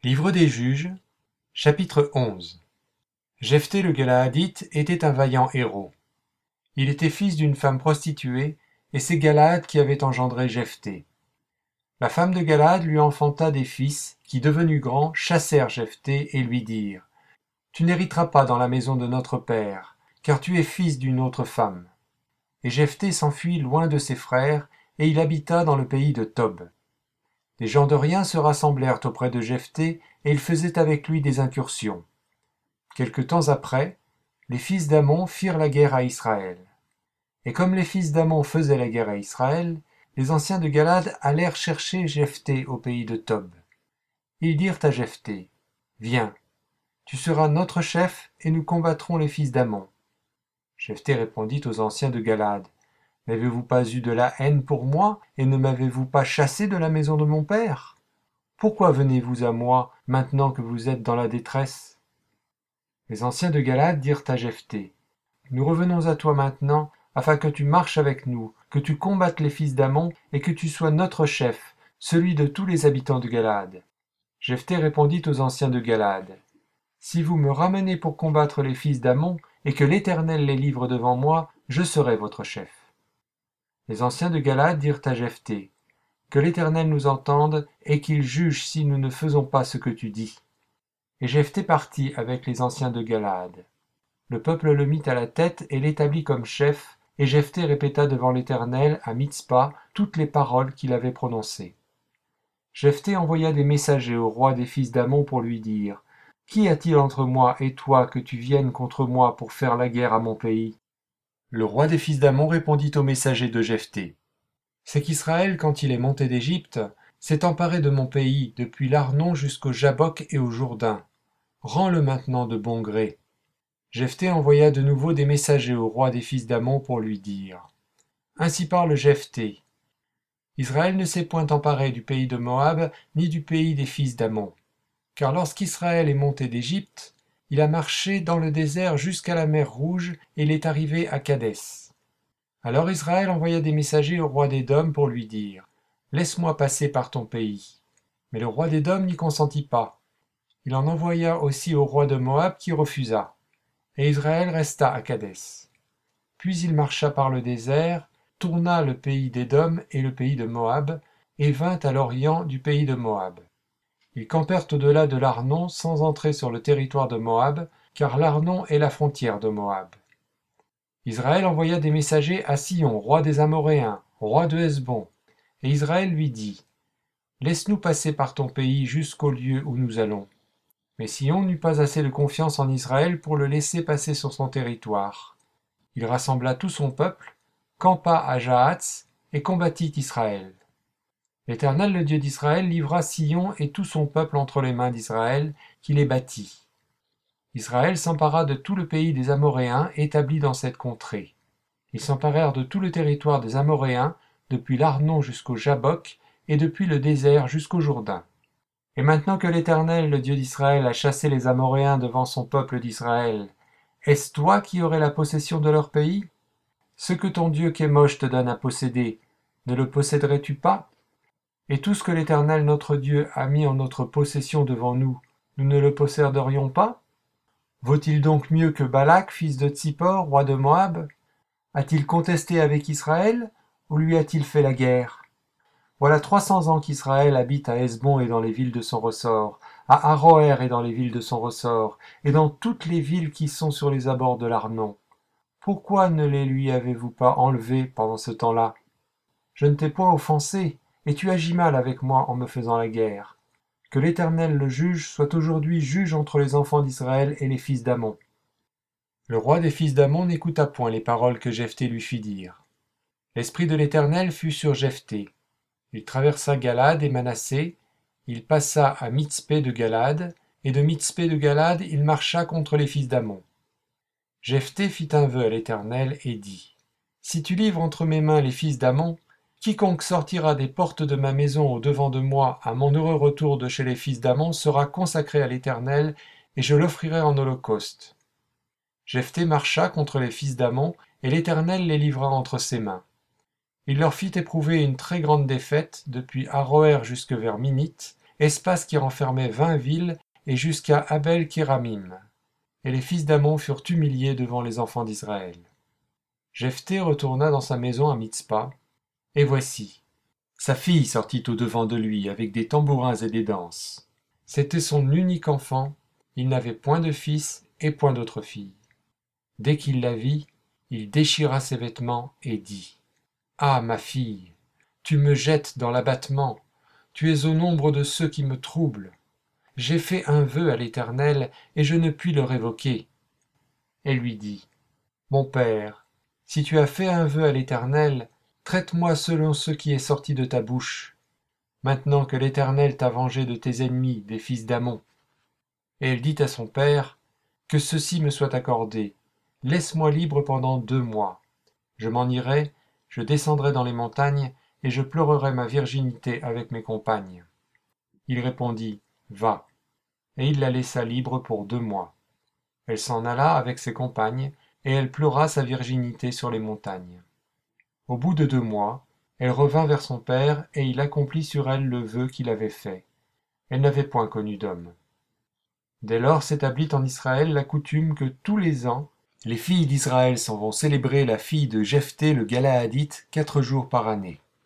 Livre des Juges, chapitre 11. Jephthé le Galaadite était un vaillant héros. Il était fils d'une femme prostituée, et c'est Galaad qui avait engendré Jephthé. La femme de Galaad lui enfanta des fils, qui, devenus grands, chassèrent Jephthé et lui dirent : « Tu n'hériteras pas dans la maison de notre père, car tu es fils d'une autre femme. » Et Jephthé s'enfuit loin de ses frères, et il habita dans le pays de Tob. Les gens de rien se rassemblèrent auprès de Jephthé, et ils faisaient avec lui des incursions. Quelque temps après, les fils d'Ammon firent la guerre à Israël. Et comme les fils d'Ammon faisaient la guerre à Israël, les anciens de Galad allèrent chercher Jephthé au pays de Tob. Ils dirent à Jephthé : « Viens, tu seras notre chef, et nous combattrons les fils d'Ammon. » Jephthé répondit aux anciens de Galad : « N'avez-vous pas eu de la haine pour moi, et ne m'avez-vous pas chassé de la maison de mon père ? Pourquoi venez-vous à moi, maintenant que vous êtes dans la détresse ?» Les anciens de Galad dirent à Jephthé : « Nous revenons à toi maintenant, afin que tu marches avec nous, que tu combattes les fils d'Ammon, et que tu sois notre chef, celui de tous les habitants de Galad. » Jephthé répondit aux anciens de Galad : « Si vous me ramenez pour combattre les fils d'Ammon, et que l'Éternel les livre devant moi, je serai votre chef. » Les anciens de Galad dirent à Jephthé : « Que l'Éternel nous entende, et qu'il juge si nous ne faisons pas ce que tu dis. » Et Jephthé partit avec les anciens de Galad. Le peuple le mit à la tête et l'établit comme chef, et Jephthé répéta devant l'Éternel à Mitzpa toutes les paroles qu'il avait prononcées. Jephthé envoya des messagers au roi des fils d'Ammon pour lui dire : « Qu'y a-t-il entre moi et toi que tu viennes contre moi pour faire la guerre à mon pays ?» Le roi des fils d'Ammon répondit aux messagers de Jephthé : « C'est qu'Israël, quand il est monté d'Égypte, s'est emparé de mon pays, depuis l'Arnon jusqu'au Jabbok et au Jourdain. Rends-le maintenant de bon gré. » Jephthé envoya de nouveau des messagers au roi des fils d'Ammon pour lui dire : « Ainsi parle Jephthé. Israël ne s'est point emparé du pays de Moab, ni du pays des fils d'Ammon. Car lorsqu'Israël est monté d'Égypte, il a marché dans le désert jusqu'à la mer Rouge, et il est arrivé à Kadès. Alors Israël envoya des messagers au roi d'Édom pour lui dire : « Laisse-moi passer par ton pays. » Mais le roi d'Édom n'y consentit pas. Il en envoya aussi au roi de Moab qui refusa. Et Israël resta à Kadès. Puis il marcha par le désert, tourna le pays d'Édom et le pays de Moab, et vint à l'orient du pays de Moab. Ils campèrent au-delà de l'Arnon sans entrer sur le territoire de Moab, car l'Arnon est la frontière de Moab. Israël envoya des messagers à Sihon, roi des Amoréens, roi de Hesbon, et Israël lui dit : « Laisse-nous passer par ton pays jusqu'au lieu où nous allons. » Mais Sihon n'eut pas assez de confiance en Israël pour le laisser passer sur son territoire. Il rassembla tout son peuple, campa à Jahats et combattit Israël. L'Éternel, le Dieu d'Israël, livra Sihon et tout son peuple entre les mains d'Israël, qui les battit. Israël s'empara de tout le pays des Amoréens établi dans cette contrée. Ils s'emparèrent de tout le territoire des Amoréens, depuis l'Arnon jusqu'au Jabbok, et depuis le désert jusqu'au Jourdain. Et maintenant que l'Éternel, le Dieu d'Israël, a chassé les Amoréens devant son peuple d'Israël, est-ce toi qui aurais la possession de leur pays ? Ce que ton Dieu Kémosh te donne à posséder, ne le posséderais-tu pas ? Et tout ce que l'Éternel notre Dieu a mis en notre possession devant nous, nous ne le posséderions pas ? Vaut-il donc mieux que Balak, fils de Tsippor, roi de Moab ? A-t-il contesté avec Israël, ou lui a-t-il fait la guerre ? Voilà 300 ans qu'Israël habite à Hesbon et dans les villes de son ressort, à Aroër et dans les villes de son ressort, et dans toutes les villes qui sont sur les abords de l'Arnon. Pourquoi ne les lui avez-vous pas enlevés pendant ce temps-là ? Je ne t'ai point offensé, et tu agis mal avec moi en me faisant la guerre. Que l'Éternel le juge soit aujourd'hui juge entre les enfants d'Israël et les fils d'Ammon. » Le roi des fils d'Ammon n'écouta point les paroles que Jephthé lui fit dire. L'esprit de l'Éternel fut sur Jephthé. Il traversa Galad et Manassé, il passa à Mitzpé de Galad, et de Mitzpé de Galad il marcha contre les fils d'Ammon. Jephthé fit un vœu à l'Éternel et dit : « Si tu livres entre mes mains les fils d'Ammon, quiconque sortira des portes de ma maison au-devant de moi à mon heureux retour de chez les fils d'Ammon sera consacré à l'Éternel, et je l'offrirai en holocauste. » Jephthé marcha contre les fils d'Ammon, et l'Éternel les livra entre ses mains. Il leur fit éprouver une très grande défaite, depuis Aroër jusque vers Minith, espace qui renfermait 20 villes et jusqu'à Abel-Kéramim. Et les fils d'Ammon furent humiliés devant les enfants d'Israël. Jephthé retourna dans sa maison à Mitzpa, et voici, sa fille sortit au-devant de lui avec des tambourins et des danses. C'était son unique enfant, il n'avait point de fils et point d'autre fille. Dès qu'il la vit, il déchira ses vêtements et dit : « Ah, ma fille, tu me jettes dans l'abattement, tu es au nombre de ceux qui me troublent. J'ai fait un vœu à l'Éternel, et je ne puis le révoquer. » Elle lui dit : « Mon père, si tu as fait un vœu à l'Éternel, traite-moi selon ce qui est sorti de ta bouche, maintenant que l'Éternel t'a vengé de tes ennemis, des fils d'Ammon. » Et elle dit à son père : « Que ceci me soit accordé, laisse-moi libre pendant 2 mois. Je m'en irai, je descendrai dans les montagnes, et je pleurerai ma virginité avec mes compagnes. » Il répondit : « Va. » Et il la laissa libre pour 2 mois. Elle s'en alla avec ses compagnes, et elle pleura sa virginité sur les montagnes. Au bout de 2 mois, elle revint vers son père, et il accomplit sur elle le vœu qu'il avait fait. Elle n'avait point connu d'homme. Dès lors s'établit en Israël la coutume que tous les ans, les filles d'Israël s'en vont célébrer la fille de Jephthé le Galaadite 4 jours par année.